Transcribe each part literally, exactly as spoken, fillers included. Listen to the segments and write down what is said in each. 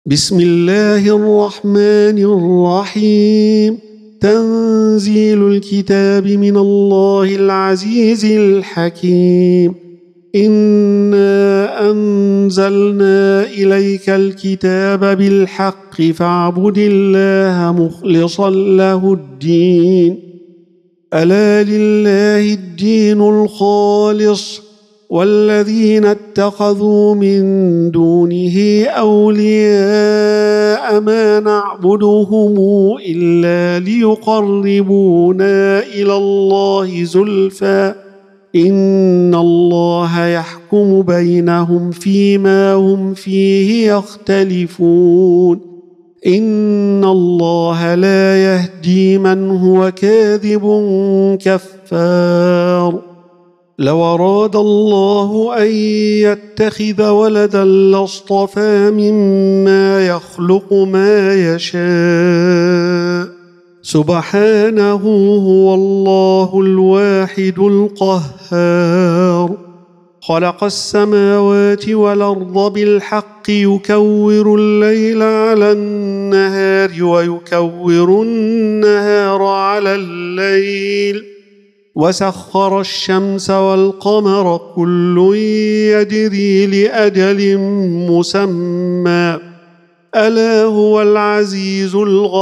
بسم الله الرحمن الرحيم. تنزيل الكتاب من الله العزيز الحكيم. إنا أنزلنا إليك الكتاب بالحق فاعبد الله مخلصا له الدين. ألا لله الدين الخالص والذين اتخذوا من دونه أولياء ما نعبدهم إلا ليقربونا إلى الله زلفى إن الله يحكم بينهم فيما هم فيه يختلفون. إن الله لا يهدي من هو كاذب كفار. لو أراد الله أن يتخذ ولدا لاصطفى مما يخلق ما يشاء سبحانه هو الله الواحد القهار. خلق السماوات والأرض بالحق يكور الليل على النهار ويكور النهار على الليل وسخر الشمس والقمر كل يجري لأجل مسمى ألا هو العزيز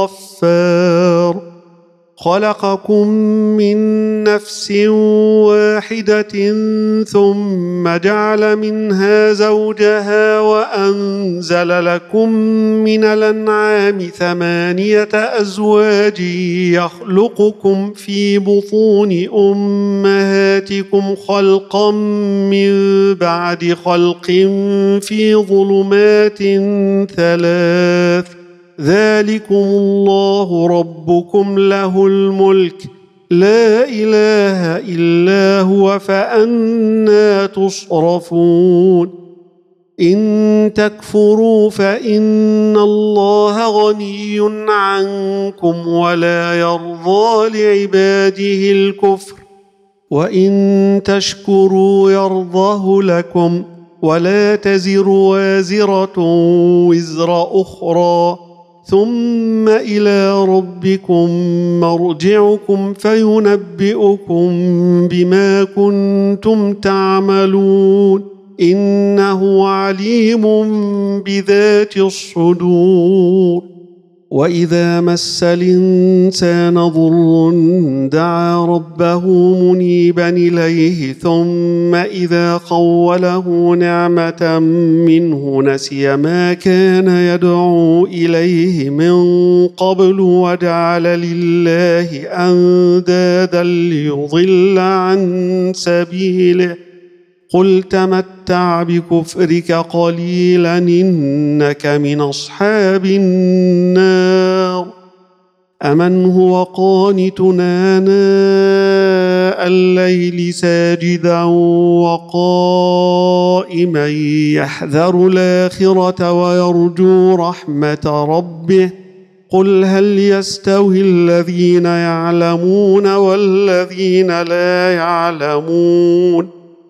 الغفار. خلقكم من نفس واحدة ثم جعل منها زوجها وأنزل لكم من الأنعام ثمانية أزواج يخلقكم في بطون أمهاتكم خلقا من بعد خلق في ظلمات ثلاث ذلكم الله ربكم له الملك لا إله إلا هو فأنى تصرفون. إن تكفروا فإن الله غني عنكم ولا يرضى لعباده الكفر وإن تشكروا يرضه لكم ولا تزر وازرة وزر أخرى ثم إلى ربكم مرجعكم فينبئكم بما كنتم تعملون إنه عليم بذات الصدور. وإذا مس الإنسان ضر دعا ربه منيبا إليه ثم إذا خوله نعمة منه نسي ما كان يدعو إليه من قبل وجعل لله أندادا ليضل عن سبيله قل تمتع بكفرك قليلا إنك من أصحاب النار. أمن هو قانت آناء الليل ساجدا وقائما يحذر الآخرة ويرجو رحمة ربه قل هل يستوي الذين يعلمون والذين لا يعلمون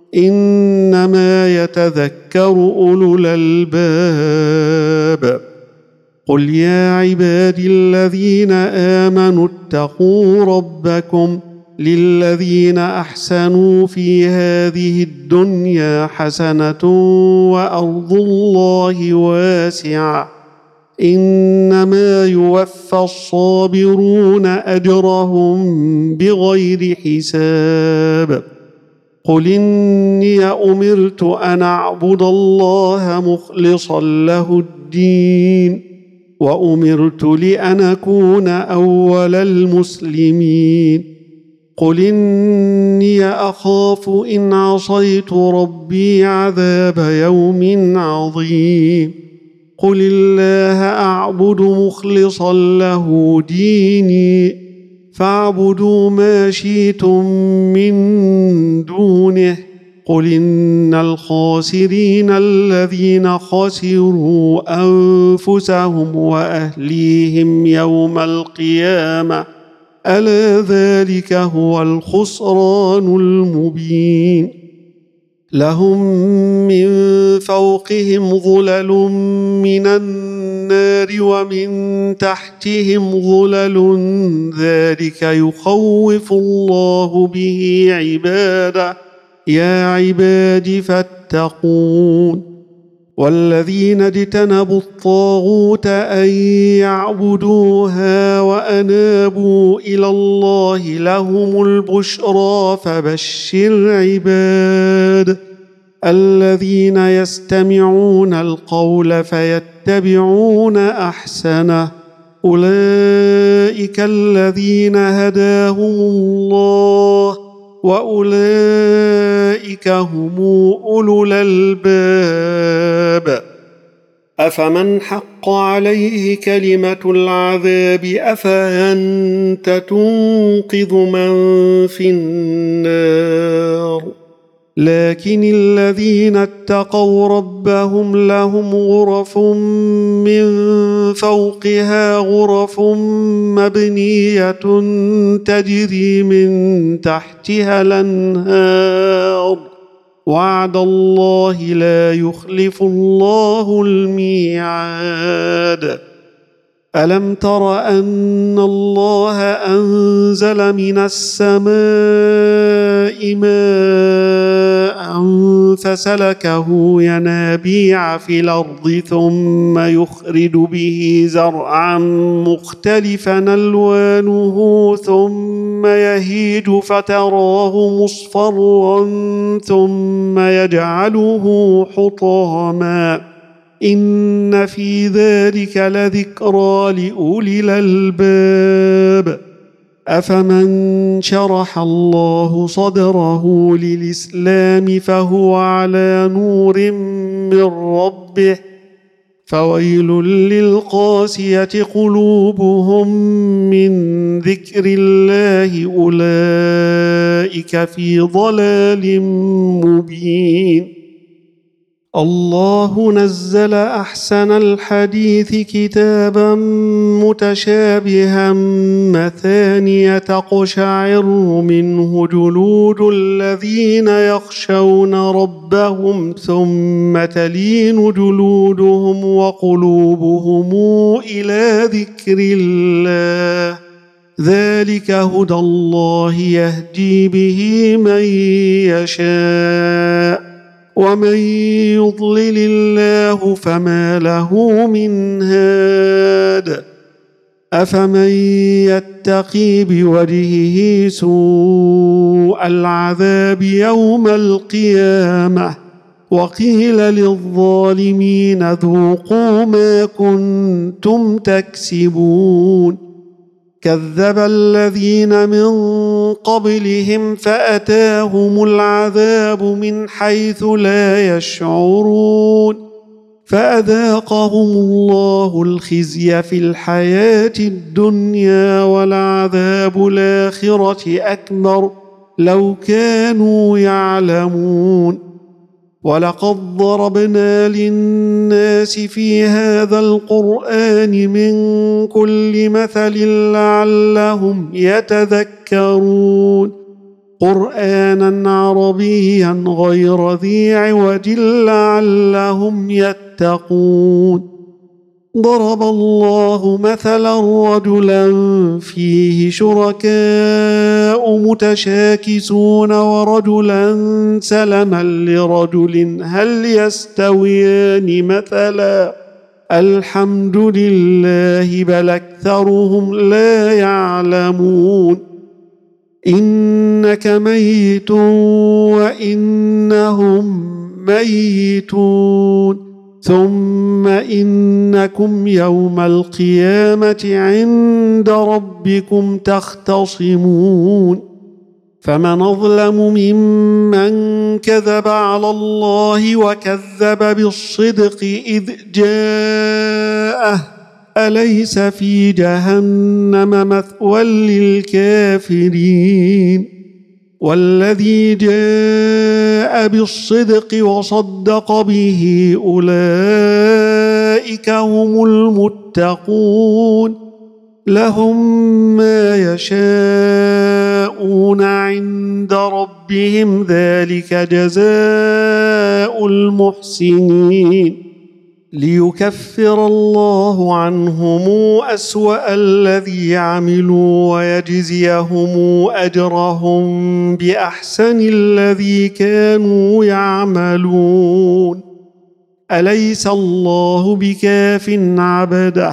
إنما يتذكر أولو الألباب. قل يا عبادي الذين آمنوا اتقوا ربكم للذين أحسنوا في هذه الدنيا حسنة وأرض الله واسعة إنما يوفى الصابرون أجرهم بغير حساب. قل إني أمرت أن أعبد الله مخلصا له الدين وأمرت لأن أكون أول المسلمين. قل إني أخاف إن عصيت ربي عذاب يوم عظيم. قل الله أعبد مخلصا له ديني فاعبدوا ما شئتم من دونه قل إن الخاسرين الذين خسروا أنفسهم وأهليهم يوم القيامة ألا ذلك هو الخسران المبين. لهم من فوقهم ظلل من النار ومن تحتهم ظلل ذلك يخوف الله به عباده يا عباد فاتقون والذين اجتنبوا الطاغوت أن يعبدوها وأنابوا إلى الله لهم البشرى فبشر عباد الذين يستمعون القول فيتبعون أحسنه أولئك الذين هداهم الله وأولئك هم أولو الألباب أفمن حق عليه كلمة العذاب أفأنت تنقذ من في النار لكن الذين اتقوا ربهم لهم غرف من فوقها غرف مبنية تجري من تحتها الأنهار وعد الله لا يخلف الله الميعاد ألم تر أن الله أنزل من السماء ماء فسلكه ينابيع في الأرض ثم يخرج به زرعا مختلفا ألوانه ثم يهيج فتراه مصفرا ثم يجعله حطاما إن في ذلك لذكرى لأولي الألباب أفمن شرح الله صدره للإسلام فهو على نور من ربه فويل للقاسية قلوبهم من ذكر الله أولئك في ضلال مبين الله نزل أحسن الحديث كتابا متشابها مثانية تقشعر منه جلود الذين يخشون ربهم ثم تلين جلودهم وقلوبهم إلى ذكر الله ذلك هدى الله يهدي به من يشاء ومن يضلل الله فما له من هاد أفمن يتقي بوجهه سوء العذاب يوم القيامة وقيل للظالمين ذوقوا ما كنتم تكسبون كذب الذين من قبلهم فأتاهم العذاب من حيث لا يشعرون فأذاقهم الله الخزي في الحياة الدنيا ولعذاب الآخرة أكبر لو كانوا يعلمون ولقد ضربنا للناس في هذا القرآن من كل مثل لعلهم يتذكرون قرآنا عربيا غير ذي عوج لعلهم يتقون ضرب الله مثلا رجلا فيه شركاء متشاكسون ورجلا سلما لرجل هل يستويان مثلا الحمد لله بل أكثرهم لا يعلمون إنك ميت وإنهم ميتون ثم إنكم يوم القيامة عند ربكم تختصمون فمن أظلم ممن كذب على الله وكذب بالصدق إذ جاءه أليس في جهنم مثوى للكافرين والذي جاء بالصدق وصدق به أولئك هم المتقون لهم ما يشاءون عند ربهم ذلك جزاء المحسنين ليكفر الله عنهم أسوأ الذي عملوا ويجزيهم أجرهم بأحسن الذي كانوا يعملون أليس الله بكاف عبده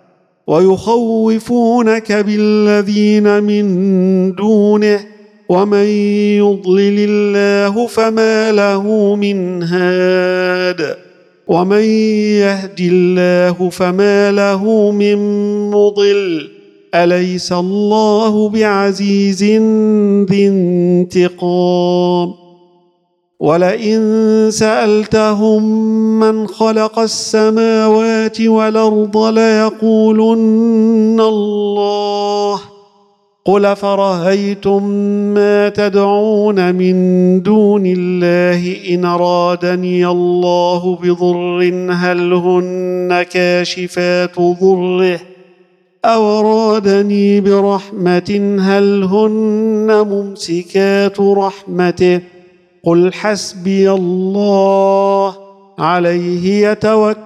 ويخوفونك بالذين من دونه ومن يضلل الله فما له من هاد ومن يهد الله فما له من مضل أليس الله بعزيز ذي انتقام ولئن سألتهم من خلق السماوات والأرض ليقولن الله قل فرأيتم ما تدعون من دون الله إن أرادني الله بضر هل هن كاشفات ضره أو أرادني برحمة هل هن ممسكات رحمته قل حسبي الله عليه يتوكل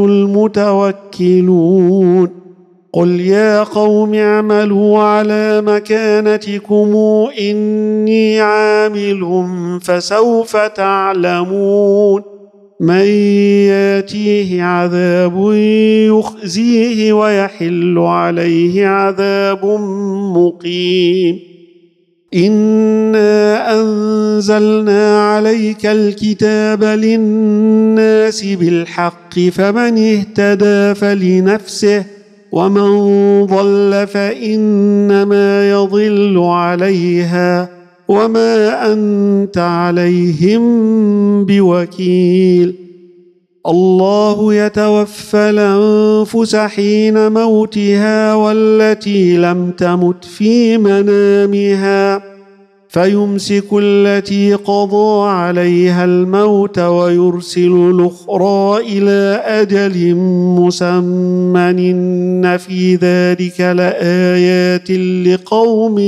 المتوكلون قل يا قوم اعملوا على مكانتكم إني عامل فسوف تعلمون من ياتيه عذاب يخزيه ويحل عليه عذاب مقيم إنا أنزلنا عليك الكتاب للناس بالحق فمن اهتدى فلنفسه ومن ضل فإنما يضل عليها وما أنت عليهم بوكيل الله يتوفى الأنفس حين موتها والتي لم تمت في منامها فيمسك التي قضى عليها الموت ويرسل الأخرى إلى أجل مسمى إن في ذلك لآيات لقوم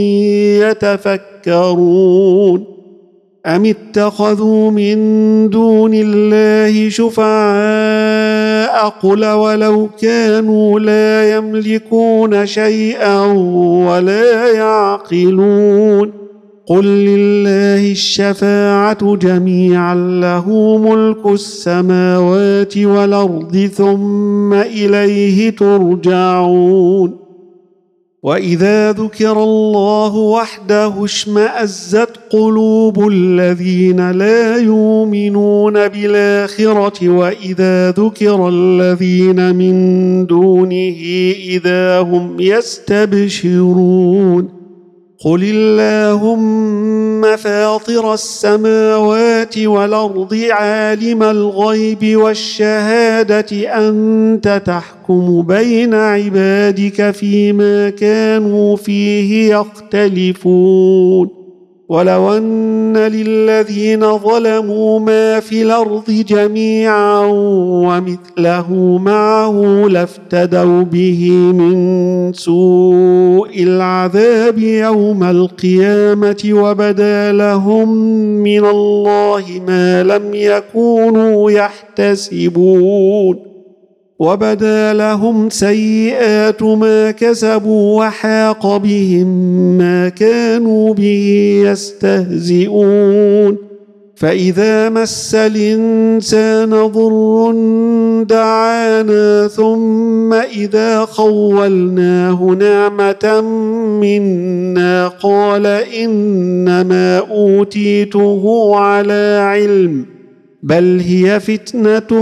يتفكرون أم اتخذوا من دون الله شفعاء قل ولو كانوا لا يملكون شيئا ولا يعقلون قل لله الشفاعة جميعا له ملك السماوات والأرض ثم إليه ترجعون وإذا ذكر الله وحده اشمأزت قلوب الذين لا يؤمنون بالآخرة وإذا ذكر الذين من دونه إذا هم يستبشرون قل اللهم فاطر السماوات والأرض عالم الغيب والشهادة أنت تحكم بين عبادك فيما كانوا فيه يختلفون ولو أن للذين ظلموا ما في الأرض جميعا ومثله معه لافتدوا به من سوء العذاب يوم القيامة وبدا لهم من الله ما لم يكونوا يحتسبون وبدا لهم سيئات ما كسبوا وحاق بهم ما كانوا به يستهزئون فإذا مس الإنسان ضر دعانا ثم إذا خولناه نعمة منا قال إنما أوتيته على علم بل هي فتنة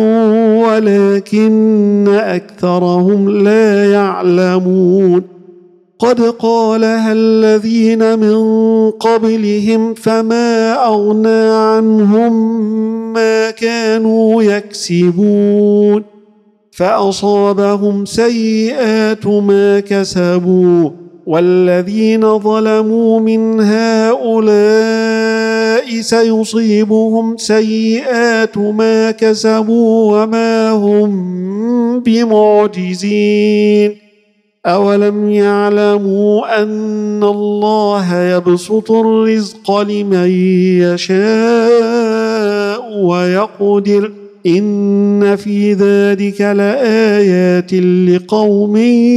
ولكن أكثرهم لا يعلمون قد قالها الذين من قبلهم فما أغنى عنهم ما كانوا يكسبون فأصابهم سيئات ما كسبوا والذين ظلموا من هؤلاء سيصيبهم سيئات ما كسبوا وما هم بمعجزين أولم يعلموا أن الله يبسط الرزق لمن يشاء ويقدر إن في ذلك لآيات لقوم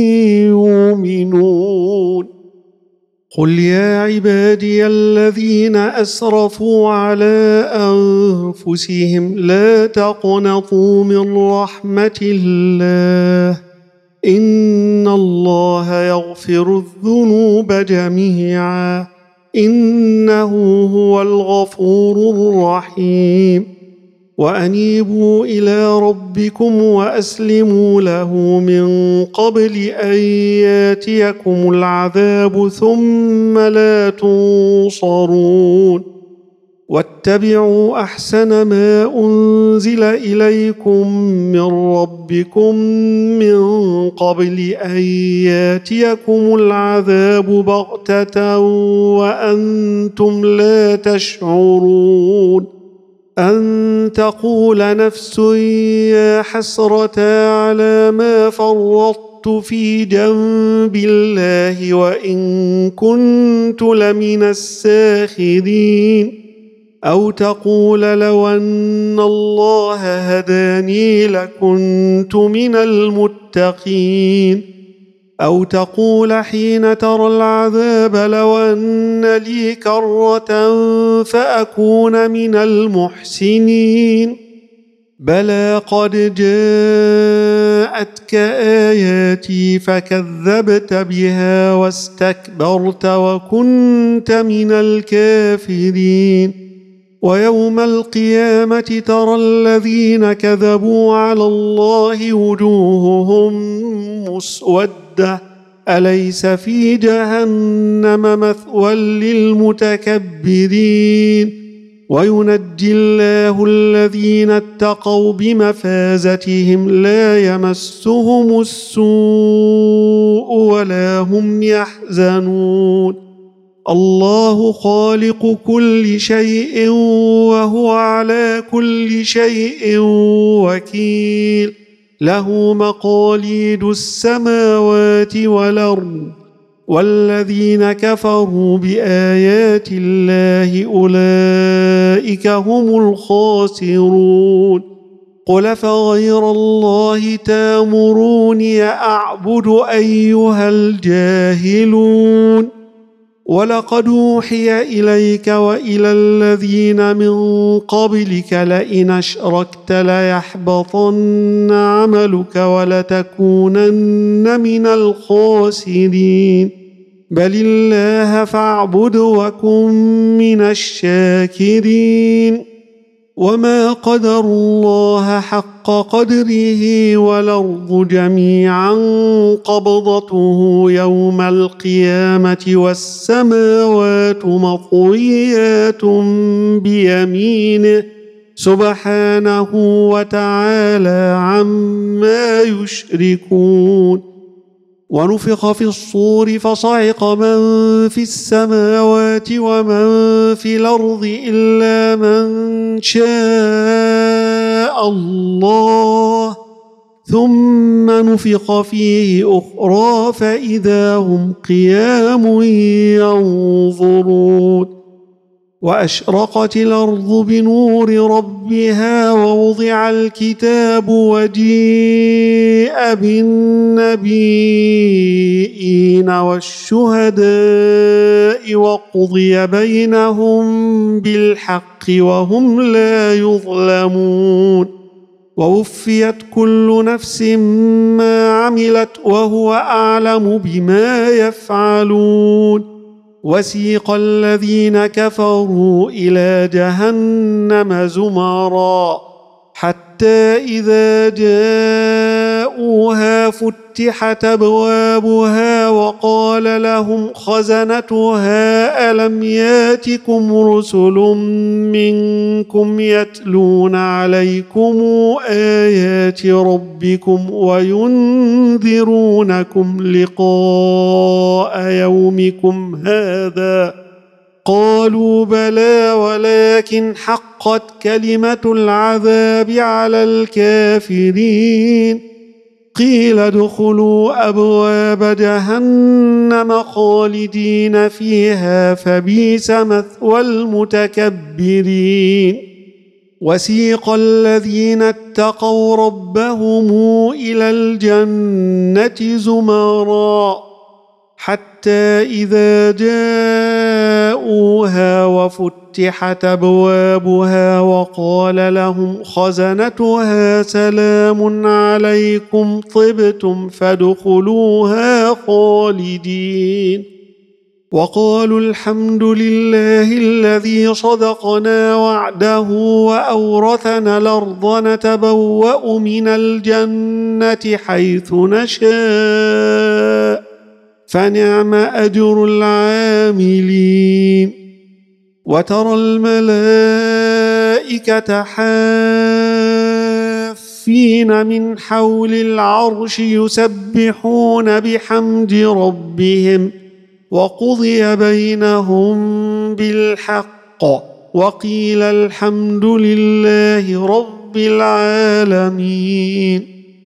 يؤمنون قل يا عبادي الذين أسرفوا على أنفسهم لا تقنطوا من رحمة الله إن الله يغفر الذنوب جميعا إنه هو الغفور الرحيم وأنيبوا إلى ربكم وأسلموا له من قبل أن ياتيكم العذاب ثم لا تنصرون واتبعوا أحسن ما أنزل إليكم من ربكم من قبل أن ياتيكم العذاب بغتة وأنتم لا تشعرون أن تقول نفس يا حسرة على ما فرطت في جنب الله وإن كنت لمن الساخرين أو تقول لو أن الله هداني لكنت من المتقين أو تقول حين ترى العذاب لو أن لي كرة فأكون من المحسنين بلى قد جاءتك آياتي فكذبت بها واستكبرت وكنت من الكافرين ويوم القيامة ترى الذين كذبوا على الله وجوههم مسودة أليس في جهنم مثوى للمتكبرين وينجي الله الذين اتقوا بمفازتهم لا يمسهم السوء ولا هم يحزنون الله خالق كل شيء وهو على كل شيء وكيل له مقاليد السماوات والأرض والذين كفروا بآيات الله أولئك هم الخاسرون قل فغير الله تامروني أعبد أيها الجاهلون ولقد أوحي إليك وإلى الذين من قبلك لئن أشركت ليحبطن عملك ولتكونن من الخاسرين بل الله فاعبد وكن من الشاكرين وما قدروا الله حق قدره والأرض جميعا قبضته يوم القيامة والسماوات مطويات بيمينه سبحانه وتعالى عما يشركون ونفخ في الصور فصعق من في السماوات ومن في الأرض إلا من شاء الله ثم نفخ فيه أخرى فإذا هم قيام ينظرون وأشرقت الأرض بنور ربها ووضع الكتاب وجيء بالنبيين والشهداء وقضي بينهم بالحق وهم لا يظلمون ووفيت كل نفس ما عملت وهو أعلم بما يفعلون وسيق الذين كفروا إلى جهنم زمرا حتى إذا جاءوها فتحت أبوابها وقال لهم خزنتها ألم ياتكم رسل منكم يتلون عليكم آيات ربكم وينذرونكم لقاء يومكم هذا قالوا بلى ولكن حقت كلمة العذاب على الكافرين قيل ادخلوا أبواب جهنم خالدين فيها فبئس مثوى المتكبرين وسيق الذين اتقوا ربهم إلى الجنة زمرا حتى إذا جاءوها وفتحت أبوابها وقال لهم خزنتها سلام عليكم طبتم فادخلوها خالدين وقالوا الحمد لله الذي صدقنا وعده وأورثنا الأرض نتبوأ من الجنة حيث نشاء فنعم أجر العاملين وترى الملائكة حافين من حول العرش يسبحون بحمد ربهم وقضي بينهم بالحق وقيل الحمد لله رب العالمين.